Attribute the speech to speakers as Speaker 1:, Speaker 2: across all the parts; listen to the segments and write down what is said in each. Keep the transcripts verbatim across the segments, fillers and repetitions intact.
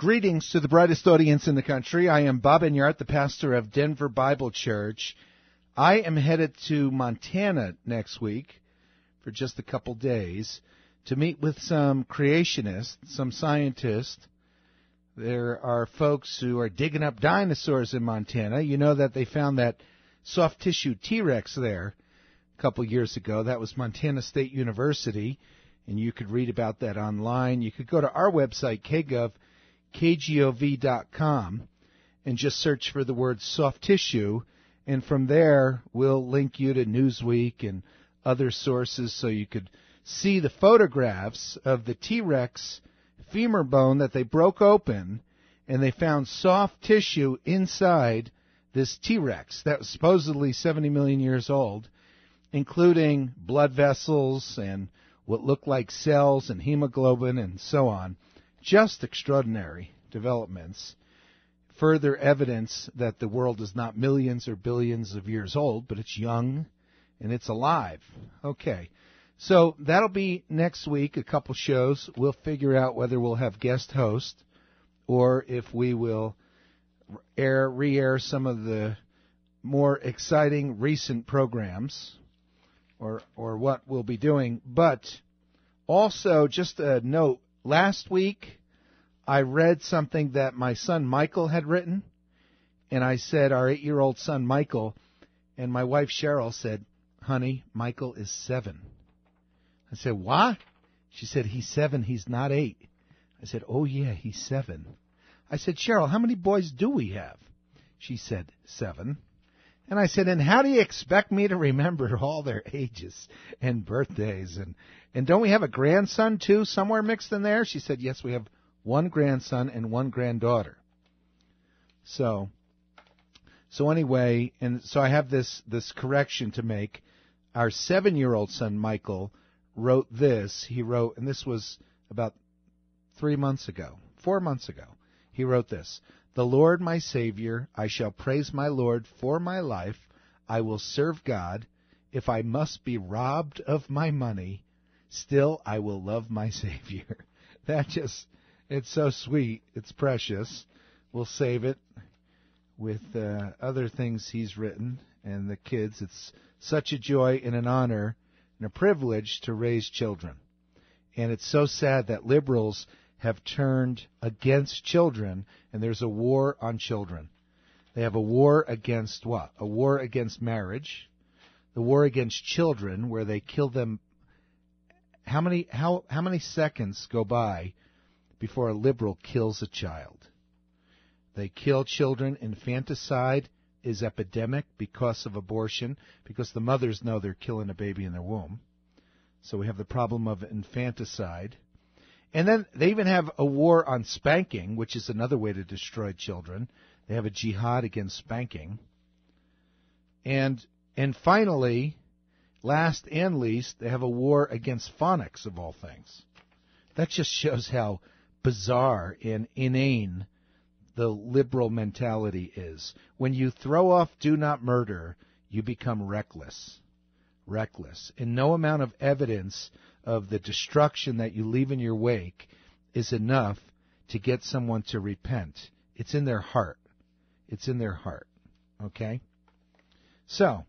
Speaker 1: Greetings to the brightest audience in the country. I am Bob Enyart, the pastor of Denver Bible Church. I am headed to Montana next week for just a couple days to meet with some creationists, some scientists. There are folks who are digging up dinosaurs in Montana. You know that they found that soft tissue T-Rex there a couple years ago. That was Montana State University, and you could read about that online. You could go to our website, k gov, k gov dot com, and just search for the word soft tissue, and from there we'll link you to Newsweek and other sources so you could see the photographs of the T-Rex femur bone that they broke open, and they found soft tissue inside this T-Rex that was supposedly seventy million years old, including blood vessels and what looked like cells and hemoglobin and so on. Just extraordinary developments. Further evidence that the world is not millions or billions of years old, but it's young and it's alive. Okay. So that'll be next week, a couple shows. We'll figure out whether we'll have guest host or if we will air, re-air some of the more exciting recent programs or or what we'll be doing. But also, just a note, last week I read something that my son Michael had written, and I said, our eight-year-old son Michael, and my wife Cheryl said, honey, Michael is seven. I said, what? She said, he's seven, he's not eight. I said, oh, yeah, he's seven. I said, Cheryl, how many boys do we have? She said, seven. And I said, and how do you expect me to remember all their ages and birthdays? And, and don't we have a grandson, too, somewhere mixed in there? She said, yes, we have one grandson and one granddaughter. So, so anyway, and so I have this, this correction to make. Our seven-year-old son, Michael, wrote this. He wrote, and this was about three months ago, four months ago. He wrote this: the Lord my Savior, I shall praise my Lord for my life. I will serve God. If I must be robbed of my money, still I will love my Savior. That just, it's so sweet. It's precious. We'll save it with uh, other things he's written and the kids. It's such a joy and an honor and a privilege to raise children. And it's so sad that liberals have turned against children, and there's a war on children. They have a war against what? A war against marriage, the war against children, where they kill them. How many how how many seconds go by before a liberal kills a child? They kill children. Infanticide is epidemic because of abortion, because the mothers know they're killing a baby in their womb. So we have the problem of infanticide. And then they even have a war on spanking, which is another way to destroy children. They have a jihad against spanking. And and finally, last and least, they have a war against phonics, of all things. That just shows how bizarre and inane the liberal mentality is. When you throw off do not murder, you become reckless. Reckless. And no amount of evidence of the destruction that you leave in your wake is enough to get someone to repent. It's in their heart. It's in their heart. Okay? So,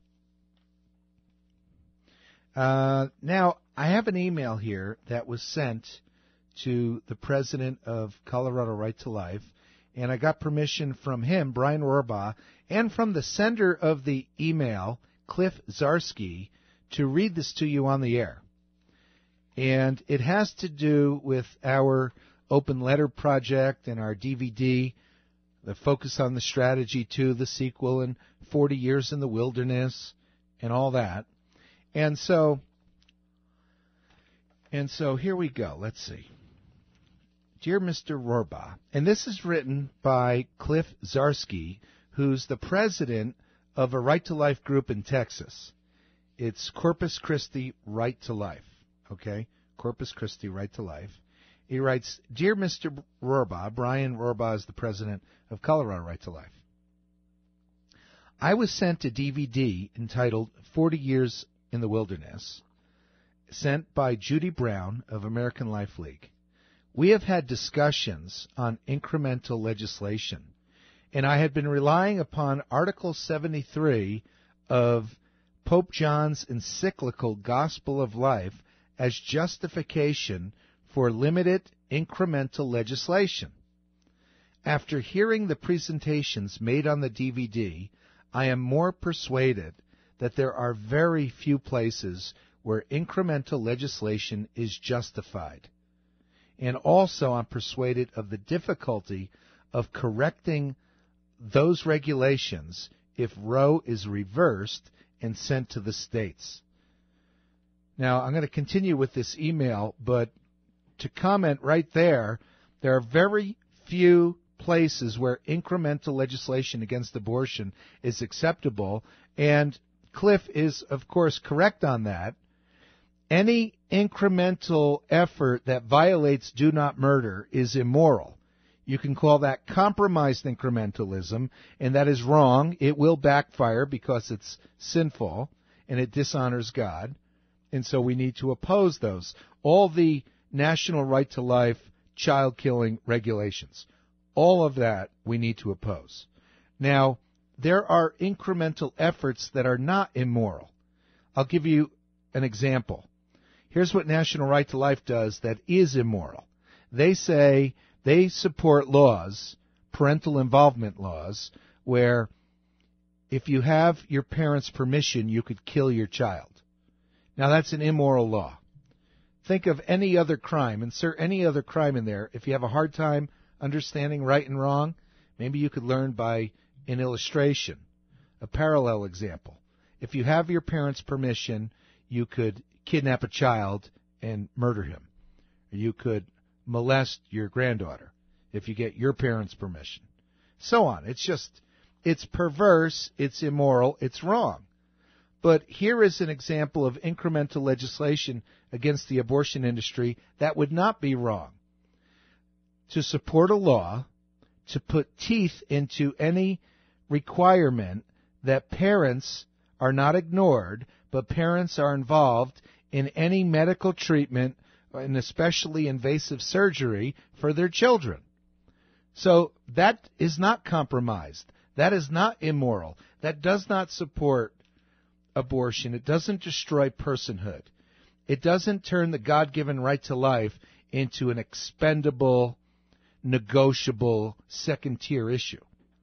Speaker 1: uh, now I have an email here that was sent to the president of Colorado Right to Life, and I got permission from him, Brian Rohrbaugh, and from the sender of the email, Cliff Zarsky, to read this to you on the air. And it has to do with our Open Letter Project and our D V D, the Focus on the Strategy two, the sequel, and forty years in the Wilderness, and all that. And so, and so here we go. Let's see. Dear Mister Rohrbaugh, and this is written by Cliff Zarsky, who's the president of a Right to Life group in Texas. It's Corpus Christi Right to Life, okay? Corpus Christi Right to Life. He writes, Dear Mister Rohrbaugh, Brian Rohrbaugh is the president of Colorado Right to Life. I was sent a D V D entitled forty years in the Wilderness, sent by Judy Brown of American Life League. we have had discussions on incremental legislation, and I had been relying upon Article seventy-three of Pope John's encyclical Gospel of Life as justification for limited incremental legislation. After hearing the presentations made on the D V D, I am more persuaded that there are very few places where incremental legislation is justified. And also I'm persuaded of the difficulty of correcting those regulations if Roe is reversed and sent to the states. Now, I'm going to continue with this email, but to comment right there, there are very few places where incremental legislation against abortion is acceptable, and Cliff is, of course, correct on that. Any incremental effort that violates do not murder is immoral. You can call that compromised incrementalism, and that is wrong. It will backfire because it's sinful, and it dishonors God, and so we need to oppose those. All the national right to life, child killing regulations, all of that we need to oppose. Now, there are incremental efforts that are not immoral. I'll give you an example. Here's what National Right to Life does that is immoral. They say they support laws, parental involvement laws, where if you have your parents' permission, you could kill your child. Now, that's an immoral law. Think of any other crime. Insert any other crime in there. If you have a hard time understanding right and wrong, maybe you could learn by an illustration, a parallel example. If you have your parents' permission, you could kidnap a child and murder him. You could molest your granddaughter if you get your parents' permission. So on. It's just, it's perverse, it's immoral, it's wrong. But here is an example of incremental legislation against the abortion industry that would not be wrong. To support a law, to put teeth into any requirement that parents are not ignored, but parents are involved in any medical treatment, and especially invasive surgery, for their children. So that is not compromised. That is not immoral. That does not support abortion. It doesn't destroy personhood. It doesn't turn the God-given right to life into an expendable, negotiable, second-tier issue.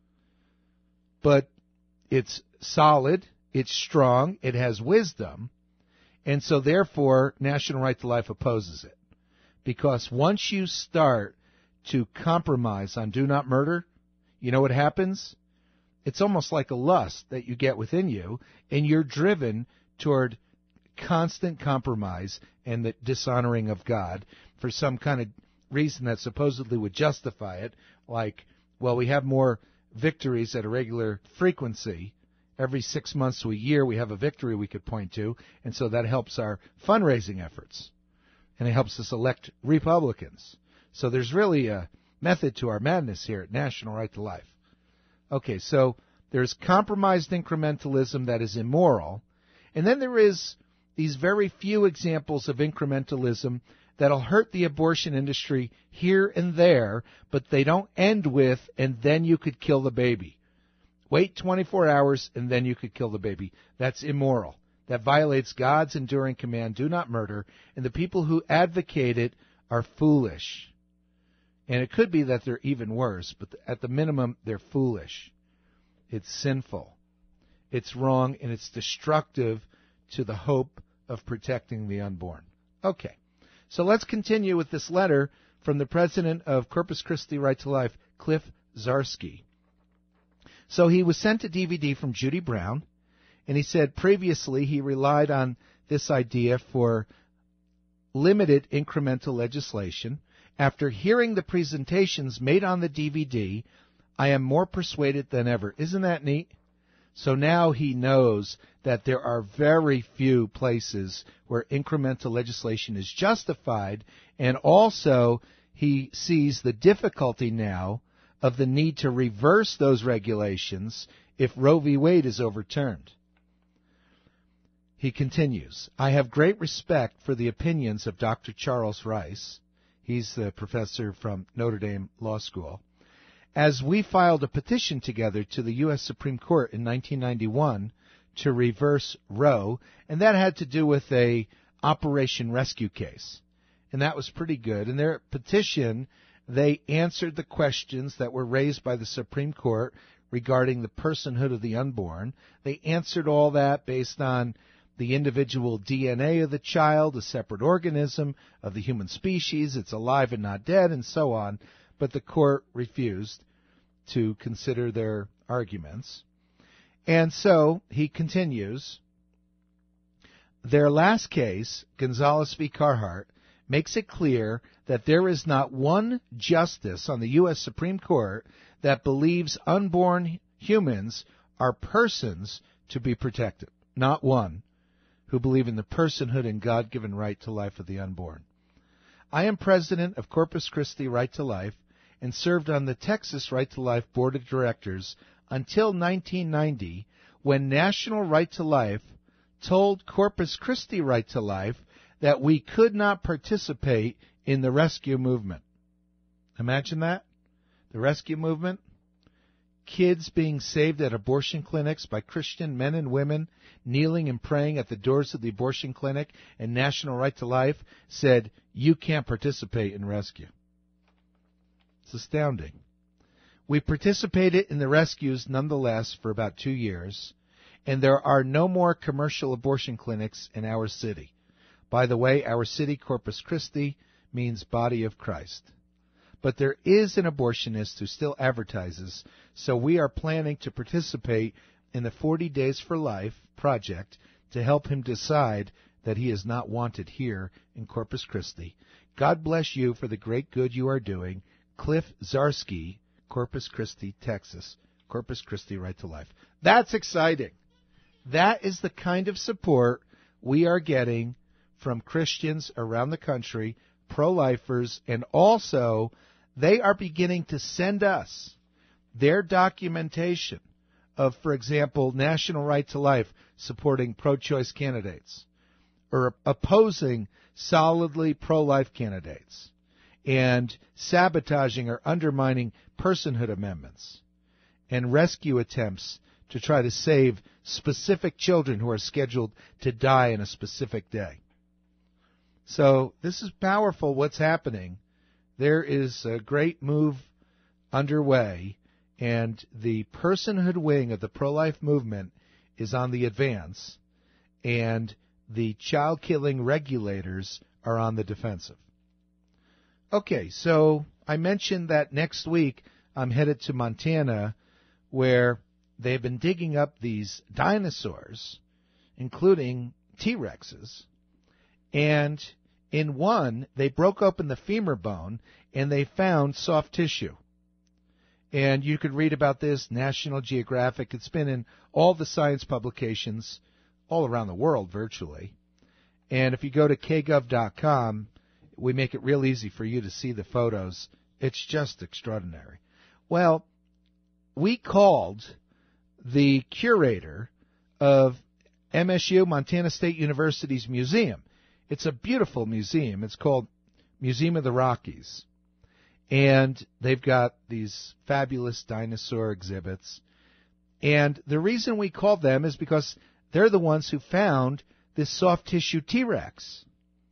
Speaker 1: But it's solid, it's strong, it has wisdom, and so therefore National Right to Life opposes it. Because once you start to compromise on do not murder, you know what happens? It's almost like a lust that you get within you, and you're driven toward constant compromise and the dishonoring of God for some kind of reason that supposedly would justify it, like, well, we have more victories at a regular frequency. Every six months to a year we have a victory we could point to, and so that helps our fundraising efforts, and it helps us elect Republicans. So there's really a method to our madness here at National Right to Life. Okay, so there's compromised incrementalism that is immoral, and then there is these very few examples of incrementalism that'll hurt the abortion industry here and there, but they don't end with, and then you could kill the baby. Wait twenty-four hours, and then you could kill the baby. That's immoral. That violates God's enduring command, do not murder, and the people who advocate it are foolish. And it could be that they're even worse, but at the minimum, they're foolish. It's sinful. It's wrong, and it's destructive to the hope of protecting the unborn. Okay, so let's continue with this letter from the president of Corpus Christi Right to Life, Cliff Zdarsky. So he was sent a D V D from Judy Brown, and he said previously he relied on this idea for limited incremental legislation. After hearing the presentations made on the D V D, I am more persuaded than ever. Isn't that neat? So now he knows that there are very few places where incremental legislation is justified, and also he sees the difficulty now of the need to reverse those regulations if Roe v. Wade is overturned. He continues, I have great respect for the opinions of Doctor Charles Rice. He's the professor from Notre Dame Law School. As we filed a petition together to the U S Supreme Court in nineteen ninety-one to reverse Roe, and that had to do with a Operation Rescue case. And that was pretty good. In their petition, they answered the questions that were raised by the Supreme Court regarding the personhood of the unborn. They answered all that based on the individual D N A of the child, a separate organism of the human species, it's alive and not dead, and so on. But the court refused to consider their arguments. And so he continues, their last case, Gonzales v. Carhart, makes it clear that there is not one justice on the U S Supreme Court that believes unborn humans are persons to be protected. Not one who believe in the personhood and God-given right to life of the unborn. I am president of Corpus Christi Right to Life and served on the Texas Right to Life Board of Directors until nineteen ninety, when National Right to Life told Corpus Christi Right to Life that we could not participate in the rescue movement. Imagine that. The rescue movement. Kids being saved at abortion clinics by Christian men and women kneeling and praying at the doors of the abortion clinic, and National Right to Life said, you can't participate in rescue. It's astounding. We participated in the rescues nonetheless for about two years, and there are no more commercial abortion clinics in our city. By the way, our city, Corpus Christi, means body of Christ. But there is an abortionist who still advertises, so we are planning to participate in the forty Days for Life project to help him decide that he is not wanted here in Corpus Christi. God bless you for the great good you are doing. Cliff Zarsky, Corpus Christi, Texas. Corpus Christi Right to Life. That's exciting. That is the kind of support we are getting from Christians around the country, pro-lifers, and also they are beginning to send us their documentation of, for example, National Right to Life supporting pro-choice candidates or opposing solidly pro-life candidates and sabotaging or undermining personhood amendments and rescue attempts to try to save specific children who are scheduled to die in a specific day. So this is powerful what's happening. There is a great move underway, and the personhood wing of the pro-life movement is on the advance, and the child-killing regulators are on the defensive. Okay, so I mentioned that next week I'm headed to Montana, where they've been digging up these dinosaurs, including T-Rexes, and in one, they broke open the femur bone, and they found soft tissue. And you could read about this, National Geographic. It's been in all the science publications all around the world, virtually. And if you go to k gov dot com, we make it real easy for you to see the photos. It's just extraordinary. Well, we called the curator of M S U, Montana State University's museum. It's a beautiful museum. It's called Museum of the Rockies. And they've got these fabulous dinosaur exhibits. And the reason we called them is because they're the ones who found this soft tissue T-Rex.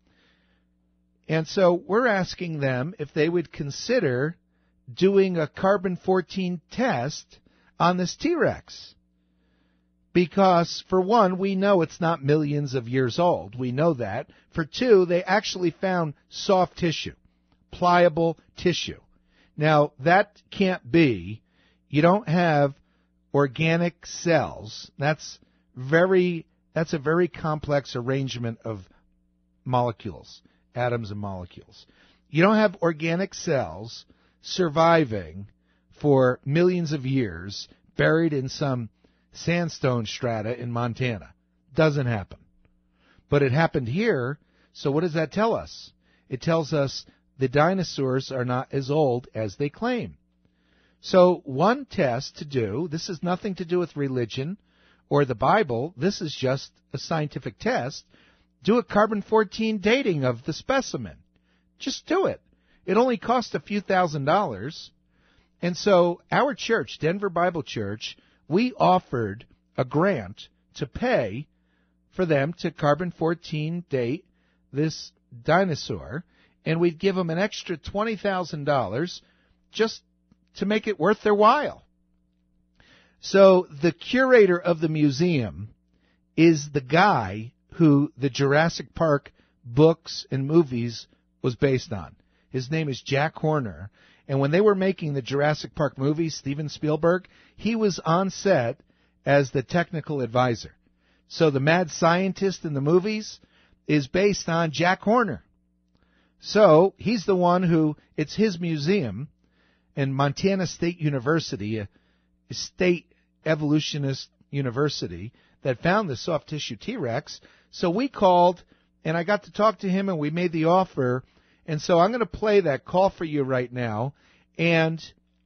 Speaker 1: And so we're asking them if they would consider doing a carbon fourteen test on this T-Rex. Because, for one, we know it's not millions of years old. We know that. For two, they actually found soft tissue, pliable tissue. Now, that can't be. You don't have organic cells. That's very. That's a very complex arrangement of molecules, atoms and molecules. You don't have organic cells surviving for millions of years buried in some sandstone strata in Montana. Doesn't happen. But it happened here, so what does that tell us? It tells us the dinosaurs are not as old as they claim. So one test to do, this has nothing to do with religion or the Bible, this is just a scientific test. Do a carbon fourteen dating of the specimen. Just do it. It only cost a few thousand dollars. And so our church, Denver Bible Church, we offered a grant to pay for them to carbon fourteen date this dinosaur, and we'd give them an extra twenty thousand dollars just to make it worth their while. So the curator of the museum is the guy who the Jurassic Park books and movies was based on. His name is Jack Horner. And when they were making the Jurassic Park movies, Steven Spielberg, he was on set as the technical advisor. So the mad scientist in the movies is based on Jack Horner. So he's the one who, it's his museum, and Montana State University, a state evolutionist university, that found the soft tissue T-Rex. So we called, and I got to talk to him, and we made the offer. And so I'm going to play that call for you right now. And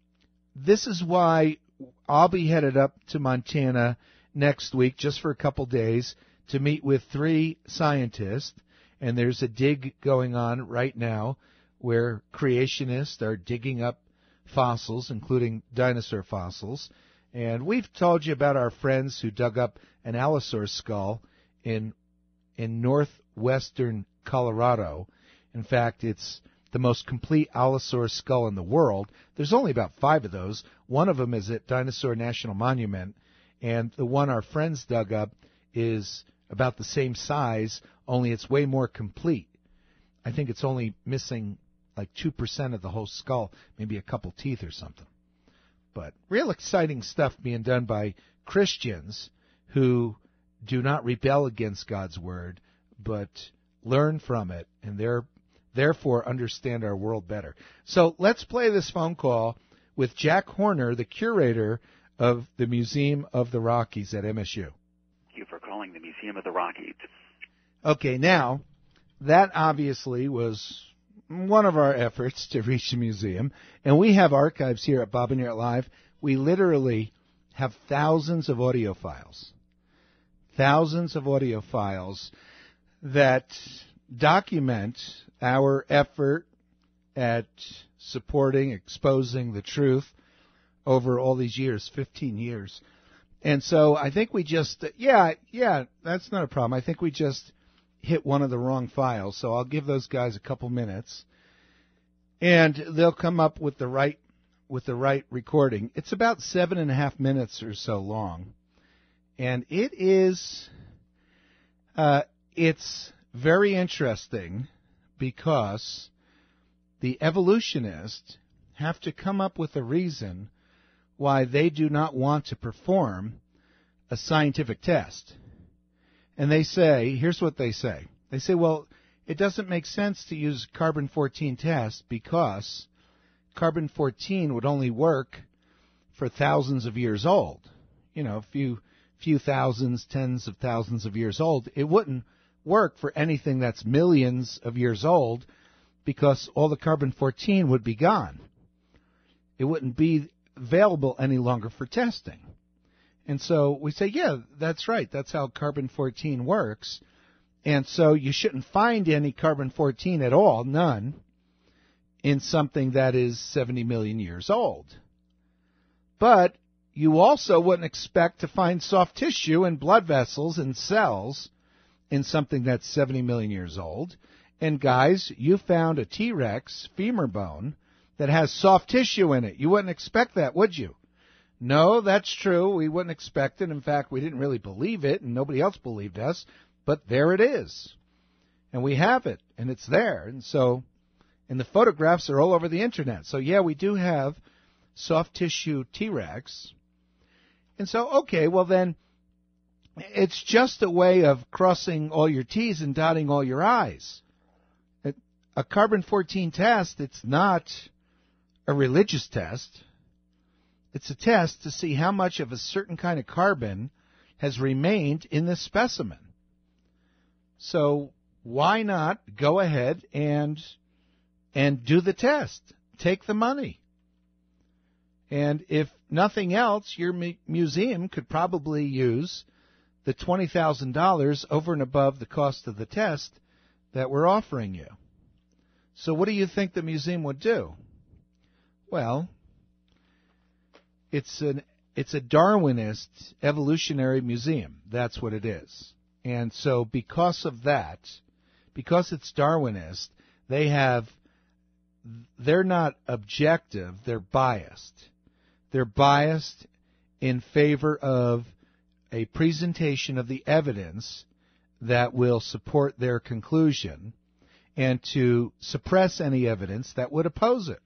Speaker 1: this is why I'll be headed up to Montana next week, just for a couple days, to meet with three scientists. And there's a dig going on right now where creationists are digging up fossils, including dinosaur fossils. And we've told you about our friends who dug up an Allosaurus skull in in northwestern Colorado. In fact, it's the most complete Allosaurus skull in the world. There's only about five of those. One of them is at Dinosaur National Monument, and the one our friends dug up is about the same size, only it's way more complete. I think it's only missing like two percent of the whole skull, maybe a couple teeth or something. But real exciting stuff being done by Christians who do not rebel against God's word, but learn from it, and they're, therefore understand our world better. So let's play this phone call with Jack Horner, the curator of the Museum of the Rockies at M S U.
Speaker 2: Thank you for calling the Museum of the Rockies.
Speaker 1: Okay, now, that obviously was one of our efforts to reach the museum, and we have archives here at Bob and Yurt Live. We literally have thousands of audio files, thousands of audio files that document our effort at supporting, exposing the truth over all these years, fifteen years. And so I think we just, yeah, yeah, that's not a problem. I think we just hit one of the wrong files, so I'll give those guys a couple minutes, and they'll come up with the right with the right recording. It's about seven and a half minutes or so long, and it is uh, it's very interesting because the evolutionists have to come up with a reason why they do not want to perform a scientific test. And they say, here's what they say. They say, well, it doesn't make sense to use carbon fourteen test because carbon fourteen would only work for thousands of years old. You know, a few, few thousands, tens of thousands of years old. It wouldn't work for anything that's millions of years old because all the carbon fourteen would be gone. It wouldn't be available any longer for testing. And so we say, yeah, that's right. That's how carbon fourteen works. And so you shouldn't find any carbon fourteen at all, none, in something that is seventy million years old. But you also wouldn't expect to find soft tissue and blood vessels and cells in something that's seventy million years old. And guys, you found a T-Rex femur bone that has soft tissue in it. You wouldn't expect that, would you? No, that's true. We wouldn't expect it. In fact, we didn't really believe it, and nobody else believed us. But there it is. And we have it, and it's there. And so, and the photographs are all over the Internet. So, yeah, we do have soft tissue T-Rex. And so, okay, well then, it's just a way of crossing all your T's and dotting all your I's. A carbon fourteen test, it's not a religious test. It's a test to see how much of a certain kind of carbon has remained in this specimen. So why not go ahead and and do the test? Take the money. And if nothing else, your mu- museum could probably use the twenty thousand dollars over and above the cost of the test that we're offering you. So what do you think the museum would do? Well, it's an it's a Darwinist evolutionary museum. That's what it is. And so because of that, because it's Darwinist, they have they're not objective, they're biased. They're biased in favor of a presentation of the evidence that will support their conclusion and to suppress any evidence that would oppose it.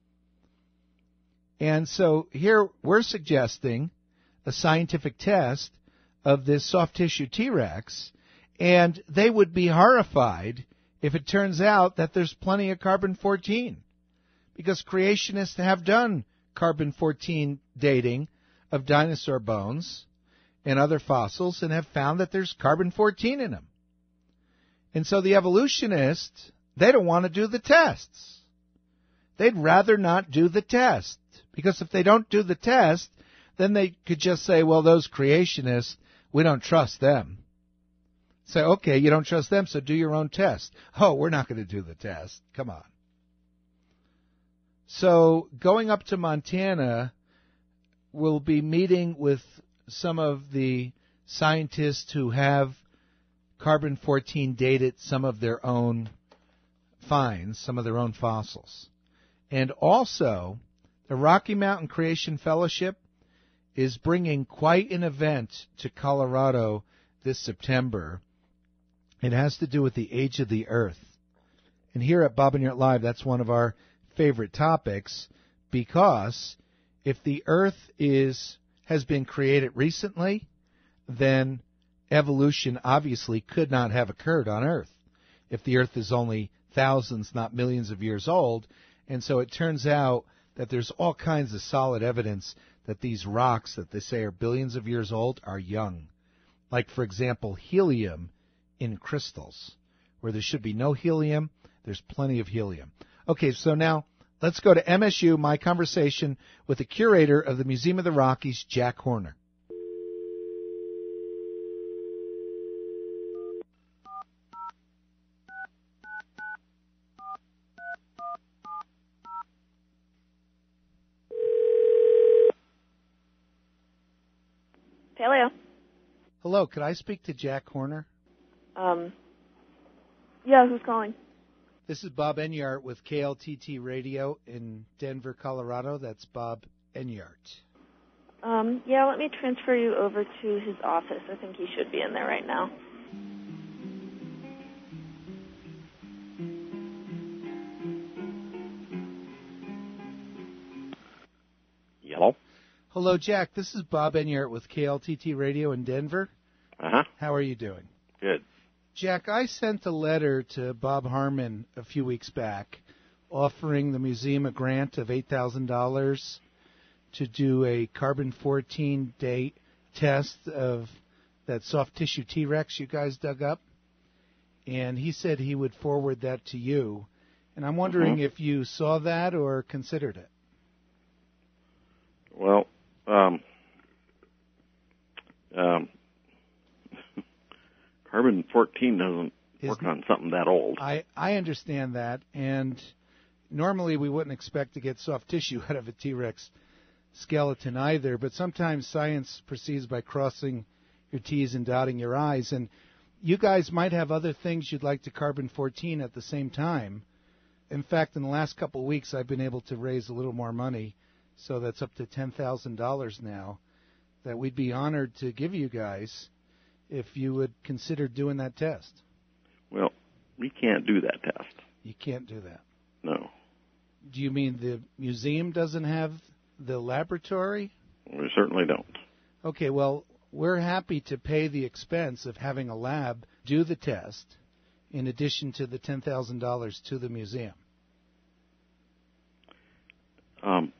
Speaker 1: And so here we're suggesting a scientific test of this soft tissue T-Rex, and they would be horrified if it turns out that there's plenty of carbon fourteen, because creationists have done carbon fourteen dating of dinosaur bones and other fossils and have found that there's carbon fourteen in them. And so the evolutionists, they don't want to do the tests. They'd rather not do the test, because if they don't do the test, then they could just say, well, those creationists, we don't trust them. Say, okay, you don't trust them, so do your own test. Oh, we're not going to do the test. Come on. So going up to Montana, we'll be meeting with some of the scientists who have carbon fourteen dated some of their own finds, some of their own fossils. And also, the Rocky Mountain Creation Fellowship is bringing quite an event to Colorado this September. It has to do with the age of the earth. And here at Bob and Yurt Live, that's one of our favorite topics, because if the earth is has been created recently, then evolution obviously could not have occurred on earth if the earth is only thousands, not millions of years old. And so it turns out that there's all kinds of solid evidence that these rocks that they say are billions of years old are young. Like, for example, helium in crystals. Where there should be no helium, there's plenty of helium. Okay, so now let's go to M S U, my conversation with the curator of the Museum of the Rockies, Jack Horner.
Speaker 3: Hello.
Speaker 1: Hello, could I speak to Jack Horner?
Speaker 3: Um, yeah, who's calling?
Speaker 1: This is Bob Enyart with K L T T Radio in Denver, Colorado. That's Bob Enyart.
Speaker 3: Um, yeah, let me transfer you over to his office. I think he should be in there right now.
Speaker 4: Hello?
Speaker 1: Hello, Jack. This is Bob Enyart with K L T T Radio in Denver.
Speaker 4: Uh-huh.
Speaker 1: How are you doing?
Speaker 4: Good.
Speaker 1: Jack, I sent a letter to Bob Harmon a few weeks back offering the museum a grant of eight thousand dollars to do a carbon fourteen date test of that soft tissue T-Rex you guys dug up. And he said he would forward that to you. And I'm wondering mm-hmm. if you saw that or considered it.
Speaker 4: Well, um, um, carbon fourteen doesn't Is, work on something that old.
Speaker 1: I, I understand that, and normally we wouldn't expect to get soft tissue out of a T-Rex skeleton either, but sometimes science proceeds by crossing your T's and dotting your I's, and you guys might have other things you'd like to carbon fourteen at the same time. In fact, in the last couple of weeks, I've been able to raise a little more money, so that's up to ten thousand dollars now, that we'd be honored to give you guys if you would consider doing that test.
Speaker 4: Well, we can't do that test.
Speaker 1: You can't do that?
Speaker 4: No.
Speaker 1: Do you mean the museum doesn't have the laboratory?
Speaker 4: We certainly don't.
Speaker 1: Okay, well, we're happy to pay the expense of having a lab do the test in addition to the ten thousand dollars to the museum.
Speaker 4: Um.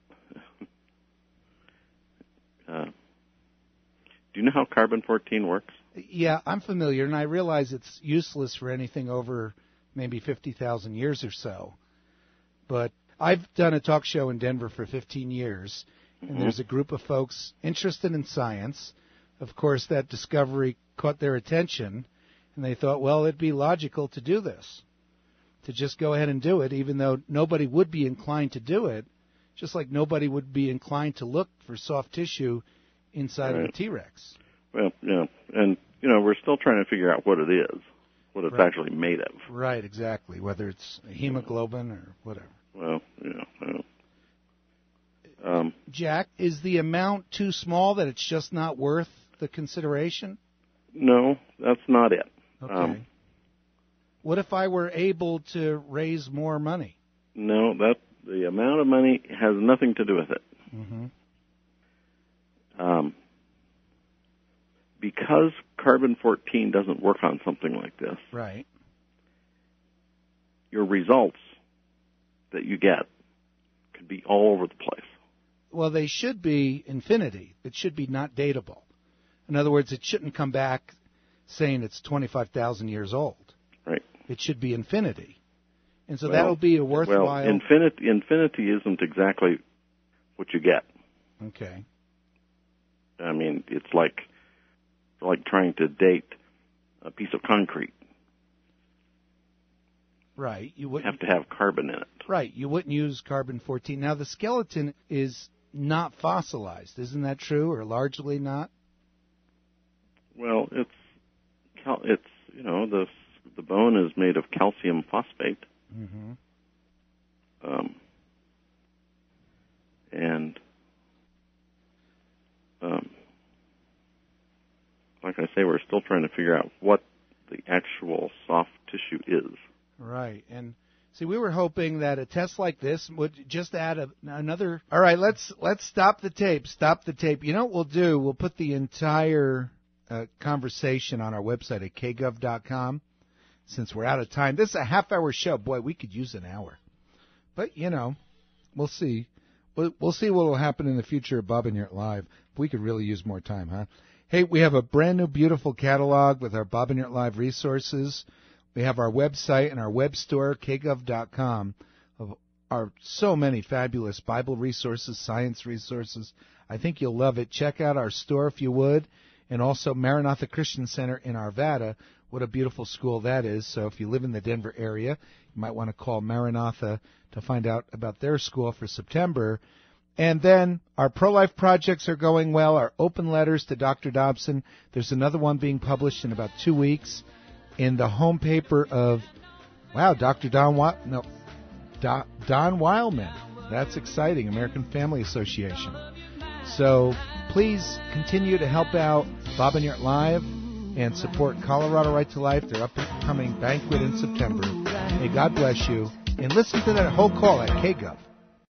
Speaker 4: Uh, do you know how carbon fourteen works?
Speaker 1: Yeah, I'm familiar, and I realize it's useless for anything over maybe fifty thousand years or so. But I've done a talk show in Denver for fifteen years, and mm-hmm. there's a group of folks interested in science. Of course, that discovery caught their attention, and they thought, well, it'd be logical to do this. to just go ahead and do it, even though nobody would be inclined to do it, just like nobody would be inclined to look for soft tissue inside
Speaker 4: Right.
Speaker 1: of a T-Rex.
Speaker 4: Well, yeah, and you know we're still trying to figure out what it is, what it's
Speaker 1: Right.
Speaker 4: actually made of.
Speaker 1: Right, exactly, whether it's hemoglobin or whatever.
Speaker 4: Well, you know. I don't- Um,
Speaker 1: Jack, is the amount too small that it's just not worth the consideration?
Speaker 4: no, that's not it.
Speaker 1: Okay.
Speaker 4: Um,
Speaker 1: What if I were able to raise more money?
Speaker 4: no, that the amount of money has nothing to do with it.
Speaker 1: Mm-hmm.
Speaker 4: Um, because carbon fourteen doesn't work on something like this,
Speaker 1: Right.
Speaker 4: your results that you get could be all over the place.
Speaker 1: Well, they should be infinity. It should be not datable. In other words, it shouldn't come back saying it's twenty-five thousand years old.
Speaker 4: Right.
Speaker 1: It should be infinity. And so
Speaker 4: Well,
Speaker 1: that'll be a worthwhile...
Speaker 4: Well, infinity, infinity isn't exactly what you get.
Speaker 1: Okay.
Speaker 4: I mean, it's like like trying to date a piece of concrete.
Speaker 1: Right. You
Speaker 4: You
Speaker 1: wouldn't,
Speaker 4: have to have carbon in it.
Speaker 1: right. You wouldn't use carbon fourteen. Now, the skeleton is not fossilized. Isn't that true, or largely not?
Speaker 4: Well, it's cal- it's you know the the bone is made of calcium phosphate,
Speaker 1: Mm-hmm.
Speaker 4: um, and um, like I say, we're still trying to figure out what the actual soft tissue is.
Speaker 1: Right. And see, we were hoping that a test like this would just add a, another. All right, let's let's stop the tape. Stop the tape. You know what we'll do? We'll put the entire uh, conversation on our website at k gov dot com. Since we're out of time, this is a half-hour show. Boy, we could use an hour. But you know, we'll see. We'll, we'll see what will happen in the future of Bob and Yurt Live. We could really use more time, huh? Hey, we have a brand new, beautiful catalog with our Bob and Yurt Live resources. We have our website and our web store, k gov dot com, of our so many fabulous Bible resources, science resources. I think you'll love it. Check out our store if you would, and also Maranatha Christian Center in Arvada. What a beautiful school that is. So if you live in the Denver area, you might want to call Maranatha to find out about their school for September. And then our pro-life projects are going well. Our open letters to Doctor Dobson. There's another one being published in about two weeks. In the home paper of, wow, Doctor Don Wa- no, Do- Don Wildman. That's exciting, American Family Association. So please continue to help out Bob and Yurt Live and support Colorado Right to Life, their upcoming banquet in September. May God bless you. And listen to that whole call at K Gov.